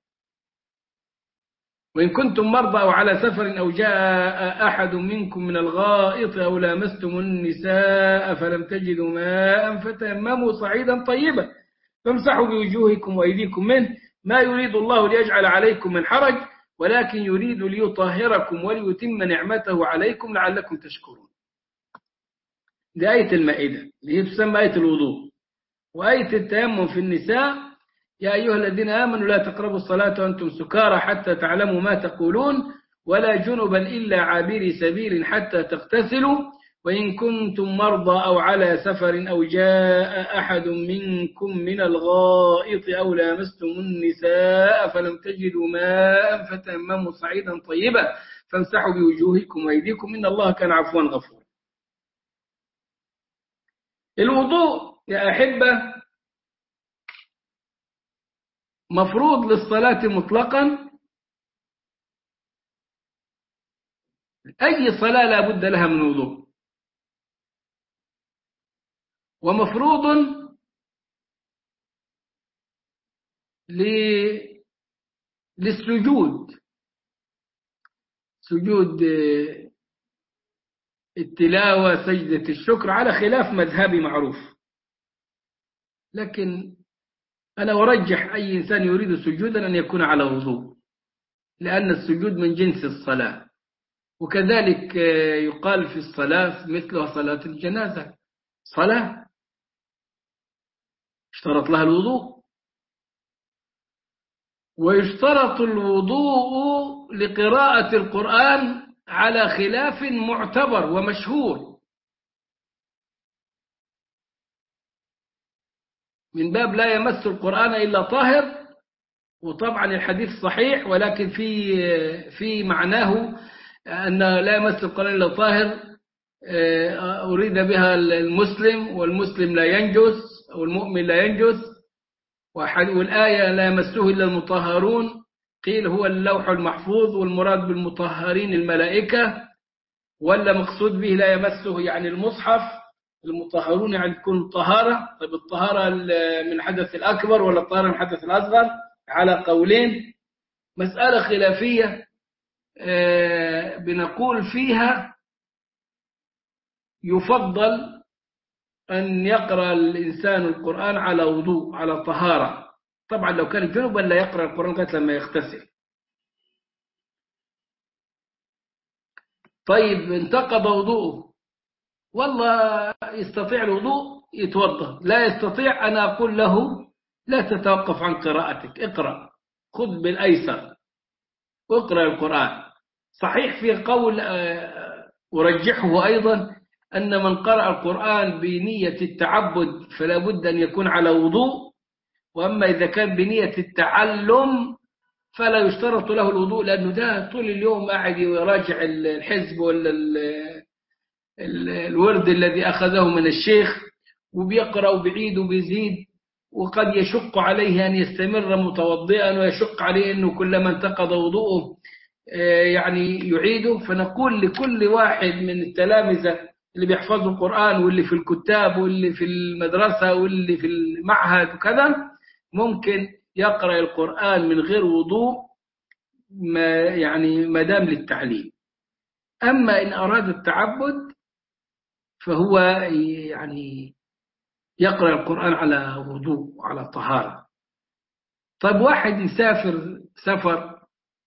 وإن كنتم مرضى أو على سفر أو جاء أحد منكم من الغائط أو لامستم النساء فلم تجدوا ماء فتيمموا صعيدا طيبا فامسحوا بوجوهكم وأيديكم منه ما يريد الله ليجعل عليكم من حرج ولكن يريد ليطهركم وليتم نعمته عليكم لعلكم تشكرون. دي آية المائدة اللي هي تسمى آية الوضوء. وآية التيمم في النساء يا أيها الذين آمنوا لا تقربوا الصلاة وأنتم سكارى حتى تعلموا ما تقولون ولا جنبا إلا عابري سبيل حتى تغتسلوا وإن كنتم مرضى أو على سفر أو جاء أحد منكم من الغائط أو لامستم النساء فلم تجدوا ماء فتيمموا صعيدا طيبا فامسحوا بوجوهكم وأيديكم إن الله كان عفوا غفورا. الوضوء يا أحبة مفروض للصلاة مطلقا. أي صلاة لا بد لها من وضوء. ومفروض للسجود سجود التلاوة سجدة الشكر على خلاف مذهبي معروف، لكن أنا أرجح أي إنسان يريد سجودا أن يكون على وضوء لأن السجود من جنس الصلاة. وكذلك يقال في الصلاة مثلها صلاة الجنازة صلاة اشترط لها الوضوء. ويشترط الوضوء لقراءة القرآن على خلاف معتبر ومشهور من باب لا يمس القرآن إلا طاهر. وطبعا الحديث صحيح ولكن في في معناه أن لا يمس القرآن إلا طاهر أريد بها المسلم والمسلم لا ينجس أو المؤمن لا ينجس. والآية لا يمسه إلا المطهرون قيل هو اللوح المحفوظ والمراد بالمطهرين الملائكة ولا مقصود به لا يمسه يعني المصحف. المطهرون يعني تكون طهارة. طيب الطهارة من الحدث الأكبر ولا الطهارة من الحدث الأصغر؟ على قولين مسألة خلافية بنقول فيها يفضل أن يقرأ الإنسان القرآن على وضوء على طهارة. طبعا لو كان جنبا لا يقرأ القرآن قبل لما يغتسل. طيب انتقض وضوءه والله يستطيع الوضوء يتوضأ لا يستطيع أنا أقول له لا تتوقف عن قراءتك اقرأ خذ بالأيسر واقرأ القرآن. صحيح في قول أرجحه أيضا أن من قرأ القرآن بنية التعبد فلا بد أن يكون على وضوء. وأما إذا كان بنية التعلم فلا يشترط له الوضوء لأنه ده طول اليوم قاعد يراجع الحزب ولا الورد الذي أخذه من الشيخ وبيقرأ وبيعيد وبيزيد وقد يشق عليه أن يستمر متوضئا ويشق عليه أنه كلما انتقض وضوءه يعني يعيده. فنقول لكل واحد من التلامذة اللي بيحفظوا القرآن واللي في الكتاب واللي في المدرسة واللي في المعهد وكذا ممكن يقرأ القرآن من غير وضوء ما يعني ما دام للتعليم. أما إن أراد التعبد فهو يعني يقرأ القرآن على وضوء على طهارة. طيب واحد يسافر سفر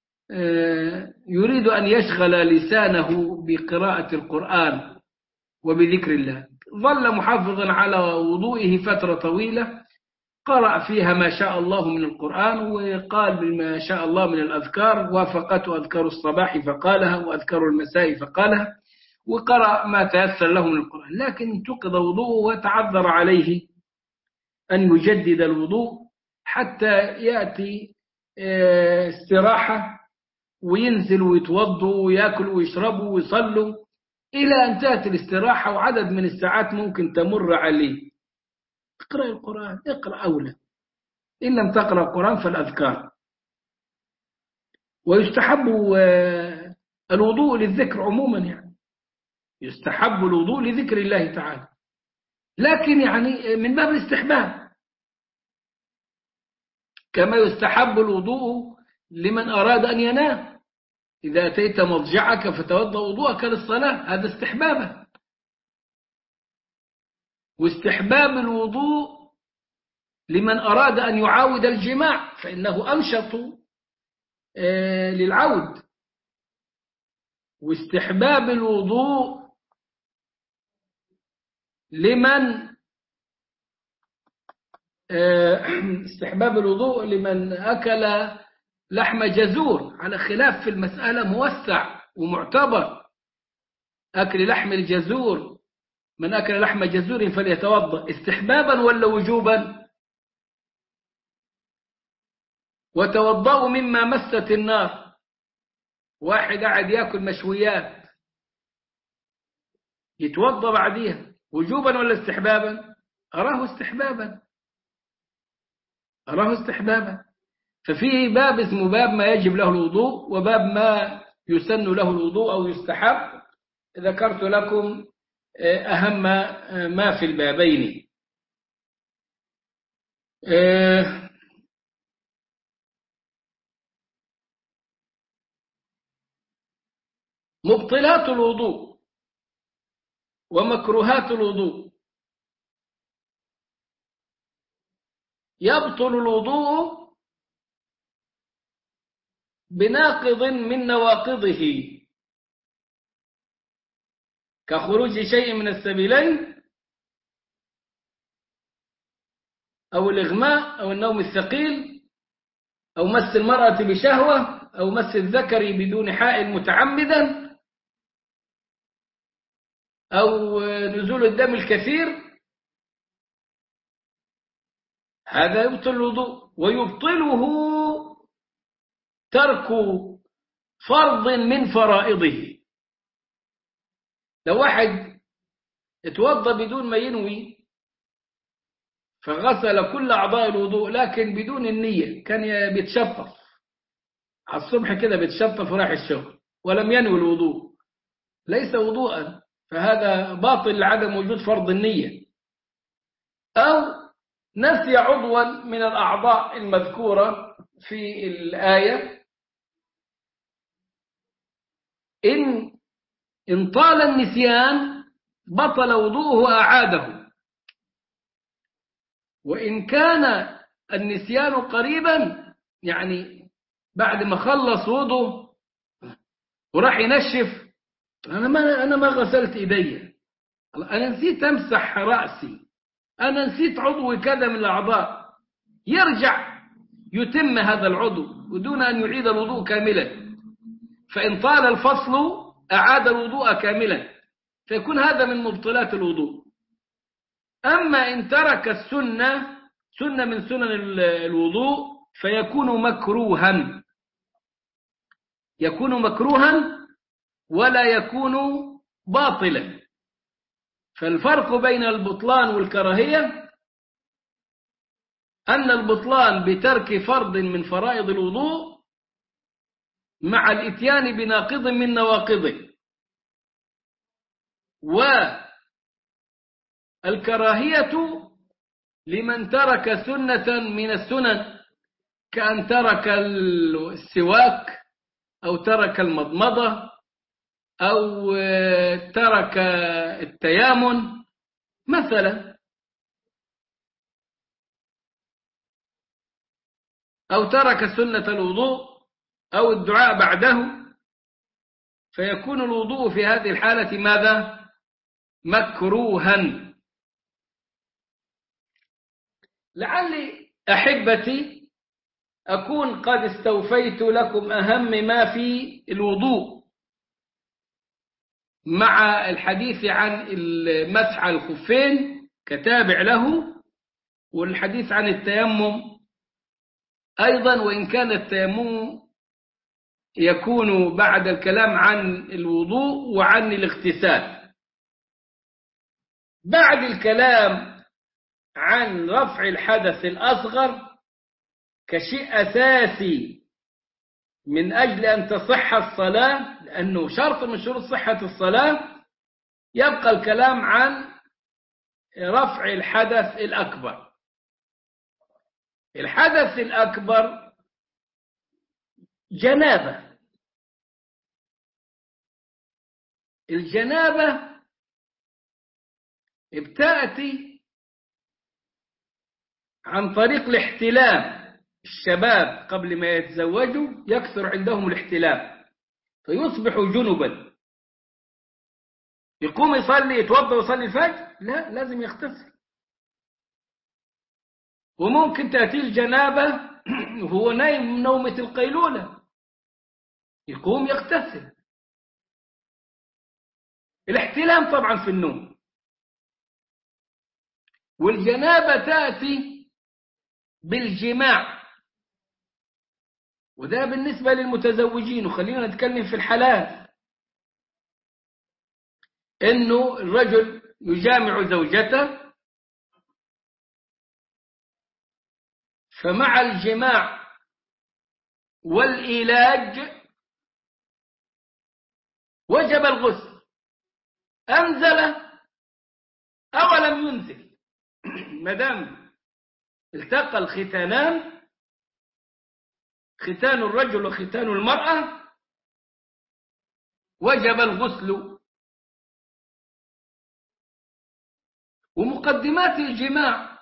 يريد أن يشغل لسانه بقراءة القرآن وبذكر الله ظل محافظا على وضوئه فترة طويلة قرأ فيها ما شاء الله من القرآن وقال بما شاء الله من الأذكار وافقته أذكار الصباح فقالها وأذكار المساء فقالها وقرأ ما تيسر له من القرآن لكن انتقض وضوءه وتعذر عليه أن يجدد الوضوء حتى يأتي استراحة وينزل ويتوضوا ويأكلوا ويشربوا ويصلوا إلى أن تأتي الاستراحة وعدد من الساعات ممكن تمر عليه. اقرأ القرآن اقرأ أولى إن لم تقرأ القرآن فالأذكار ويستحب الوضوء للذكر عموما، يعني يستحب الوضوء لذكر الله تعالى، لكن يعني من باب الاستحباب، كما يستحب الوضوء لمن أراد أن ينام، إذا أتيت مضجعك فتوضأ وضوءك للصلاة، هذا استحبابه. واستحباب الوضوء لمن أراد أن يعاود الجماع، فإنه أنشط للعود. واستحباب الوضوء لمن استحباب الوضوء لمن أكل لحم جزور، على خلاف في المسألة موسع ومعتبر. أكل لحم الجزور، من أكل لحم جزور فليتوضأ، استحبابا ولا وجوبا؟ وتوضأوا مما مست النار، واحد قاعد يأكل مشويات يتوضأ بعديها، وجوبا ولا استحبابا؟ أراه استحبابا، أراه استحبابا. ففيه باب اسمه باب ما يجب له الوضوء، وباب ما يسن له الوضوء أو يستحب. ذكرت لكم أهم ما في البابين. مبطلات الوضوء ومكروهات الوضوء. يبطل الوضوء بناقض من نواقضه، كخروج شيء من السبيلين، أو الإغماء، أو النوم الثقيل، أو مس المرأة بشهوة، أو مس الذكر بدون حائل متعمدا، أو نزول الدم الكثير. هذا يبطل الوضوء. ويبطله ترك فرض من فرائضه. لو واحد اتوضى بدون ما ينوي فغسل كل أعضاء الوضوء لكن بدون النية، كان بيتشطف على الصبح كده، بيتشطف وراح الشغل ولم ينوي الوضوء، ليس وضوءا، فهذا باطل لعدم وجود فرض النية. أو نسي عضوا من الأعضاء المذكورة في الآية، إن إن طال النسيان بطل وضوءه وأعاده. وإن كان النسيان قريبا، يعني بعد ما خلص وضوء وراح ينشف، أنا ما أنا ما غسلت إيدي، أنا نسيت أمسح رأسي، أنا نسيت عضو كذا من الأعضاء، يرجع يتم هذا العضو ودون أن يعيد الوضوء كاملا. فإن طال الفصل أعاد الوضوء كاملا، فيكون هذا من مبطلات الوضوء. أما إن ترك السنة، سنة من سنن الوضوء، فيكون مكروها، يكون مكروها ولا يكون باطلا. فالفرق بين البطلان والكراهية أن البطلان بترك فرض من فرائض الوضوء مع الإتيان بناقض من نواقضه، والكراهية لمن ترك سنة من السنن، كأن ترك السواك، أو ترك المضمضة، أو ترك التيامن مثلا، أو ترك سنة الوضوء أو الدعاء بعده، فيكون الوضوء في هذه الحالة ماذا؟ مكروها. لعلي أحبتي أكون قد استوفيت لكم أهم ما في الوضوء، مع الحديث عن المسح على الخفين كتابع له، والحديث عن التيمم أيضا، وإن كان التيمم يكون بعد الكلام عن الوضوء وعن الاغتسال. بعد الكلام عن رفع الحدث الأصغر كشيء أساسي من أجل أن تصح الصلاة، لأنه شرط من شروط صحة الصلاة، يبقى الكلام عن رفع الحدث الأكبر. الحدث الأكبر جنابة. الجنابة بتأتي عن طريق الاحتلام. الشباب قبل ما يتزوجوا يكثر عندهم الاحتلام فيصبح جنبا، يقوم يصلي يتوضا ويصلي الفجر؟ لا، لازم يغتسل. وممكن تأتي الجنابة وهو نايم نومة القيلولة، يقوم يغتسل. الاحتلام طبعا في النوم. والجنابة تأتي بالجماع، وده بالنسبة للمتزوجين. وخلينا نتكلم في الحلال، إنه الرجل يجامع زوجته، فمع الجماع والإيلاج وجب الغسل، أنزل أو لم ينزل. مدام التقى الختانان، ختان الرجل وختان المرأة، وجب الغسل. ومقدمات الجماع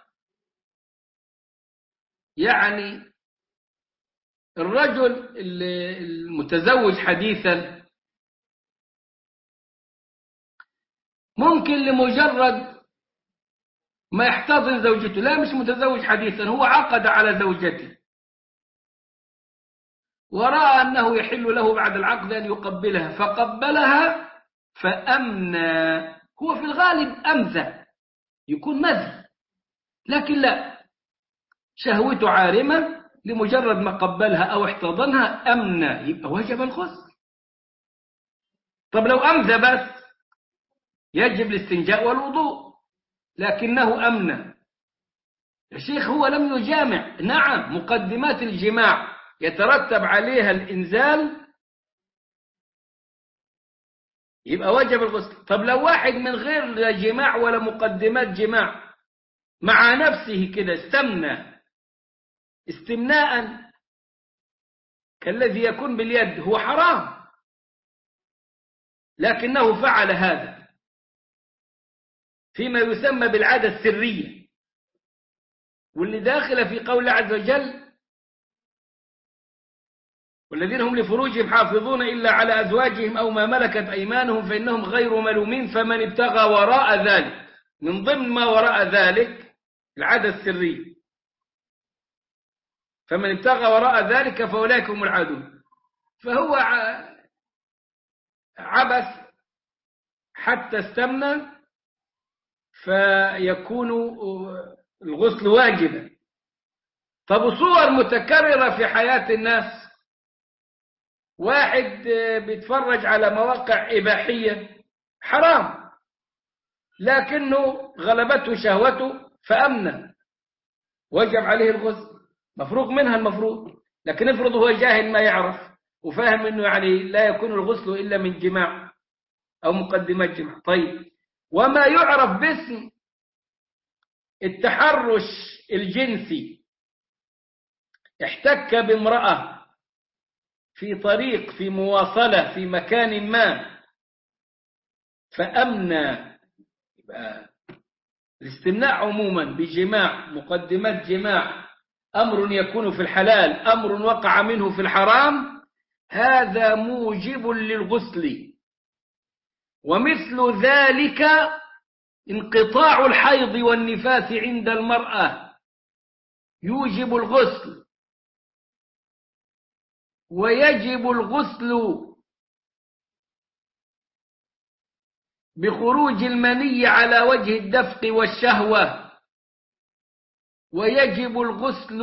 يعني الرجل المتزوج حديثا ممكن لمجرد ما يحتضن زوجته، لا مش متزوج حديثا، هو عقد على زوجته ورأى أنه يحل له بعد العقد أن يقبلها، فقبلها فأمنى. هو في الغالب أمزى، يكون مزي، لكن لا، شهوته عارمة، لمجرد ما قبلها أو احتضنها أمنى، يبقى وجب الغسل. طب لو أمزى بس يجب الاستنجاء والوضوء، لكنه أمنى. يا شيخ هو لم يجامع، نعم، مقدمات الجماع يترتب عليها الإنزال، يبقى وجب الغسل. طب لو واحد من غير لا جماع ولا مقدمات جماع مع نفسه كده استمنى استمناء كالذي يكون باليد، هو حرام، لكنه فعل هذا فيما يسمى بالعادة السرية، واللي داخل في قول عز وجل: والذين هم لفروجهم حافظون إلا على أزواجهم أو ما ملكت أيمانهم فإنهم غير ملومين فمن ابتغى وراء ذلك. من ضمن ما وراء ذلك العادة السرية، فمن ابتغى وراء ذلك فأولئك هم العادون. فهو عبث حتى استمنى، فيكون الغسل واجبا. طب صور متكررة في حياة الناس، واحد بيتفرج على مواقع إباحية حرام، لكنه غلبته شهوته فأمنى، وجب عليه الغسل، مفروغ منها المفروض. لكن افرض هو جاهل ما يعرف وفاهم انه يعني لا يكون الغسل إلا من جماع أو مقدمات جماع. طيب، وما يعرف باسم التحرش الجنسي، احتك بامرأة في طريق، في مواصلة، في مكان ما، فأمنى. الاستمناء عموما بجماع، مقدمات جماع، أمر يكون في الحلال، أمر وقع منه في الحرام، هذا موجب للغسل. ومثل ذلك انقطاع الحيض والنفاس عند المرأة يوجب الغسل. ويجب الغسل بخروج المني على وجه الدفق والشهوة. ويجب الغسل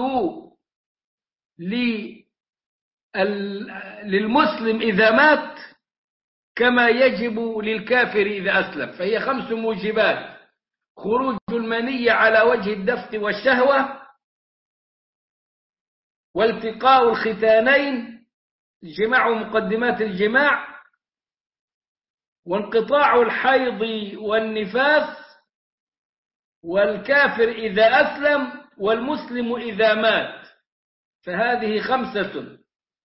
للمسلم إذا مات كما يجب للكافر إذا أسلم. فهي خمس موجبات: خروج المني على وجه الدفق والشهوة، والتقاء الختانين، الجماع ومقدمات الجماع، وانقطاع الحيض والنفاس، والكافر إذا أسلم، والمسلم إذا مات. فهذه خمسة.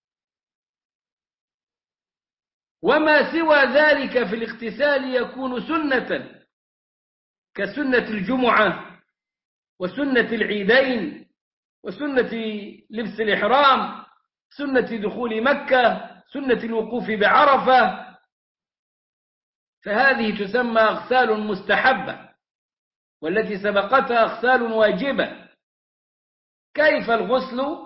وما سوى ذلك في الاغتسال يكون سنة، كسنة الجمعة وسنة العيدين وسنة لبس الإحرام، سنة دخول مكة، سنة الوقوف بعرفة. فهذه تسمى أغسال مستحبة، والتي سبقتها أغسال واجبة. كيف الغسل؟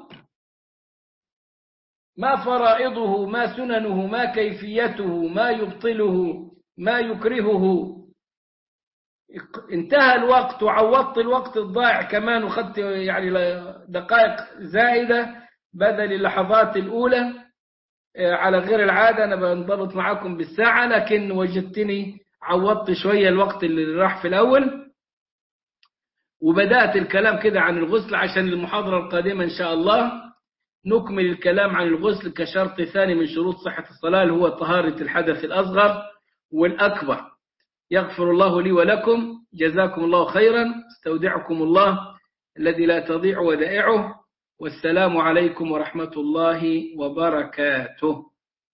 ما فرائضه، ما سننه، ما كيفيته، ما يبطله، ما يكرهه. انتهى الوقت وعوضت الوقت الضائع كمان، وخدت يعني دقائق زائدة بدل اللحظات الأولى على غير العادة. أنا بنضبط معكم بالساعة، لكن وجدتني عوضت شوية الوقت اللي راح في الأول، وبدأت الكلام كده عن الغسل عشان المحاضرة القادمة إن شاء الله نكمل الكلام عن الغسل كشرط ثاني من شروط صحة الصلاة، اللي هو طهارة الحدث الأصغر والأكبر. يغفر الله لي ولكم، جزاكم الله خيرا، استودعكم الله الذي لا تضيع ودائعه، والسلام عليكم ورحمة الله وبركاته.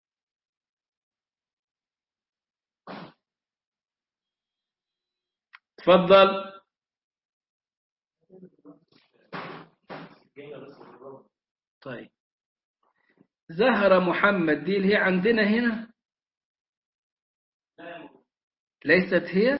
تفضل. طيب، زهرة محمد دي اللي هي عندنا هنا، ليست هي؟